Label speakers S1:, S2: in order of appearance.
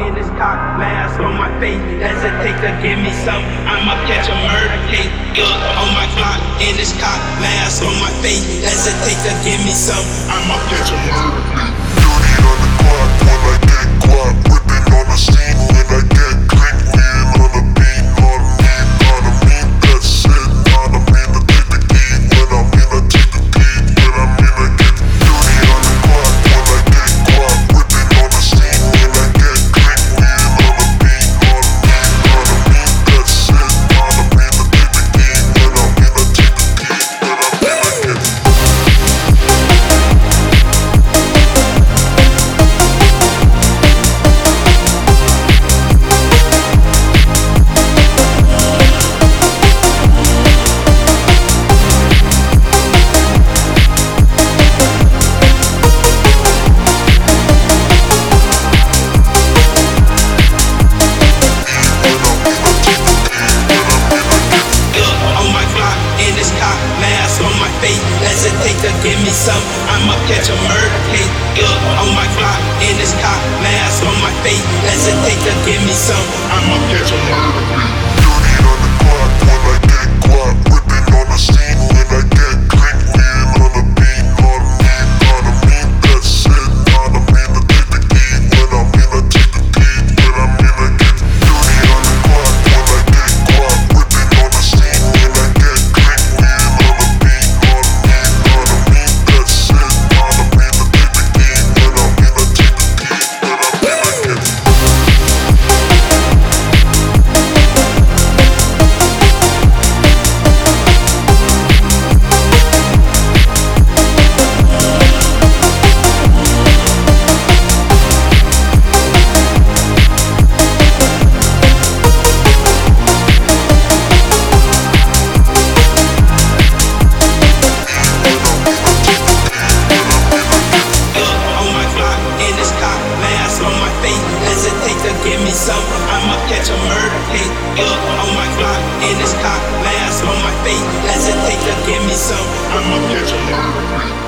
S1: in this cock, mask on my face. Hesitate to give me some, I'ma catch a murder case. On my Glock, in this cock, mask on my face. Hesitate to give me some, I'ma catch a murder case.
S2: Dirty on the clock when I get guap, whipping on the scene when I get click, lean on the beat, not a mean, that's it, not a mean to take the key, when I mean I take the key, when I mean I get dirty on the clock when I get guap, whipping on the scene when I get click, lean on the beat, not a mean, that's it, not a mean to take the key, when I mean I take the key, when I mean I get
S1: hesitate to give me some, I'ma catch a murder case. On my Glock, in this cock, mask on my face. Hesitate to give me some, I'ma catch a murder case.
S2: dirty on the clock when I get guap, whipping on the scene when I get click, lean on the beat, not a mean, that's it, not a mean to take the key, when I mean I take the key, when I mean I get dirty on the clock when I get guap, whipping on the scene when I get click, lean on the beat, not a mean, that's it, not a mean to take the key, when I mean I take the key, when I mean I get
S1: give me some, I'ma catch a murder case. On my Glock, in this cock, mask on my face. Hesitate to give me some, I'ma catch a murder case.